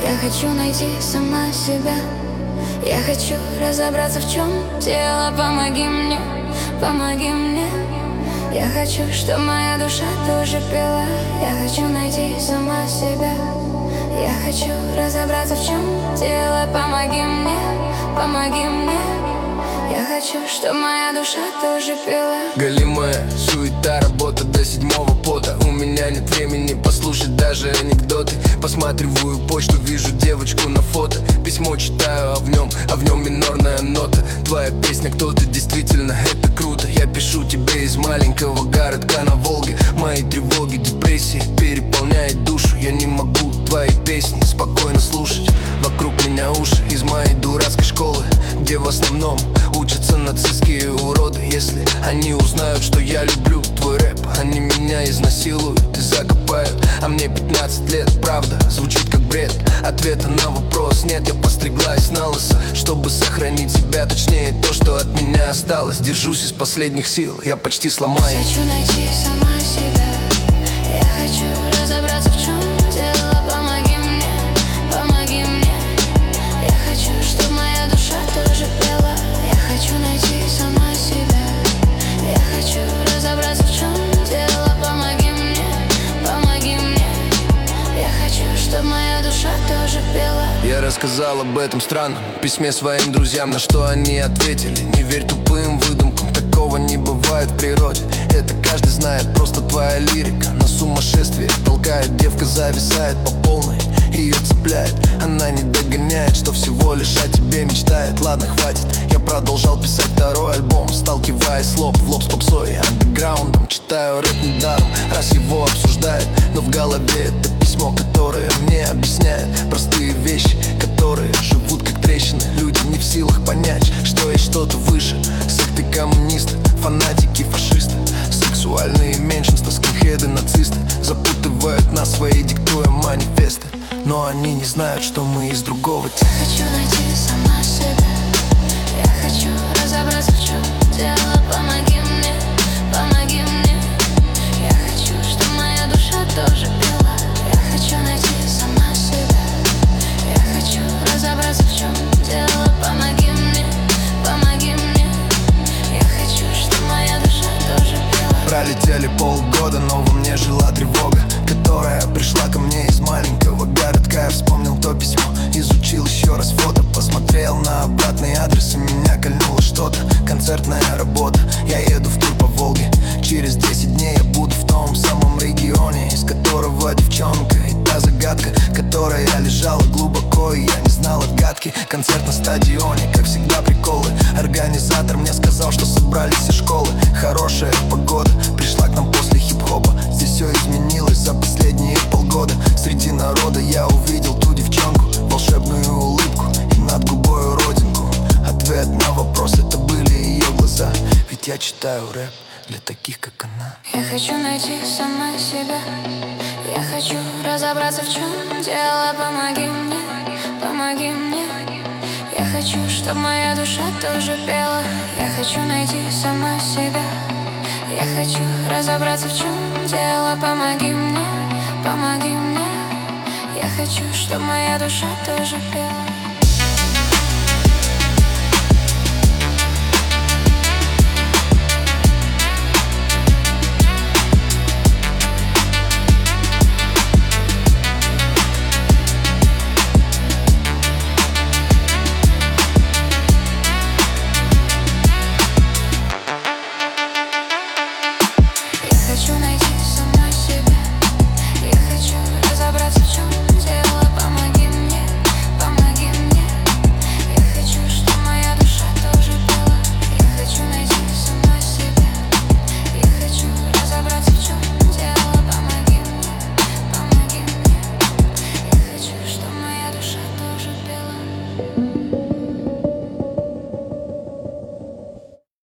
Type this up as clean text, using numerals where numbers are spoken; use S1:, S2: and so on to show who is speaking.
S1: Я хочу найти сама себя. Я хочу разобраться, в чем дело. Помоги мне, помоги мне. Я хочу, чтобы моя душа тоже пела. Я хочу найти сама себя. Я хочу разобраться, в чем дело. Помоги мне, помоги мне. Я хочу, чтобы моя душа тоже пела.
S2: Голимая суета, работа до седьмого пота. У меня нет времени послушать даже анекдоты. Посматриваю почту, вижу девочку на фото. Письмо читаю, а в нем минорная нота. Твоя песня, кто ты, действительно, это круто. Я пишу тебе из маленького городка на Волге. Мои тревоги, депрессии переполняет душу. Я не могу твои песни спокойно слушать. Вокруг меня уши из моей дурацкой школы, где в основном учатся нацистские уроды. Если они узнают, что я люблю твой рэп, они меня изнасилуют и закопают. А мне 15 лет, правда, звучит как бред. Ответа на вопрос нет, я постриглась на лысо, чтобы сохранить себя, точнее то, что от меня осталось. Держусь из последних сил, я почти сломаюсь.
S1: Хочу найти сама себя. Я хочу разобраться, в чем дело. Помоги мне, помоги мне. Я хочу, чтобы моя душа тоже пела. Я хочу найти сама себя. Я хочу разобраться, в чем дело. Помоги мне, помоги мне. Я хочу, чтобы моя душа тоже пела.
S2: Я рассказал об этом странном письме своим друзьям, на что они ответили: не верь тупым выдумкам, такого не бывает в природе. Это каждый знает, просто твоя лирика на сумасшествие толкает. Девка зависает по полной, ее цепляет. Она не догоняет, что всего лишь о тебе мечтает. Ладно, хватит, я продолжал писать второй альбом, сталкиваясь лоб в лоб с попсой и андеграундом. Читаю рэп недаром, раз его обсуждают, но в голове это письмо, которое мне объясняет простые вещи, которые живут как трещины. Люди не в силах понять, что есть что-то выше. Секты, коммунисты, фанатики, фашисты, сексуальные меньшинства, скинхеды, нацисты запутывают нас свои, диктуя манифесты. Но они не знают, что мы из другого тела.
S1: Я хочу найти сама себя. Я хочу разобраться, в чем дело. Помоги мне, помоги мне. Я хочу, чтобы моя душа тоже пела. Я хочу найти сама себя. Я хочу разобраться, в чем дело. Помоги мне, помоги мне. Я хочу, чтобы моя душа тоже пела.
S2: Пролетели полгода, но во мне жила тревога, которая пришла ко мне из маленького городка. Я вспомнил то письмо, изучил еще раз фото, посмотрел на обратный адрес, и меня кольнуло что-то. Концертная работа, я еду в тур по Волге. Через 10 дней я буду в том самом регионе, из которого девчонка. И та загадка, которая лежала глубоко, и я не знал отгадки. Концерт на стадионе, как всегда приколы. Организатор мне сказал, что собрались из школы. Хорошая погода пришла к нам после хип-хопа. Здесь все изменилось за последние полгода. Среди народа я увидел ту девчонку, волшебную улыбку и над губой родинку. Ответ на вопрос — это были ее глаза. Ведь я читаю рэп для таких, как она.
S1: Я хочу найти сама себя. Я хочу разобраться, в чем дело. Помоги мне, помоги мне. Я хочу, чтобы моя душа тоже пела. Я хочу найти сама себя. Я хочу разобраться, в чем дело. Помоги мне, помоги мне. Я хочу, чтобы моя душа тоже пела.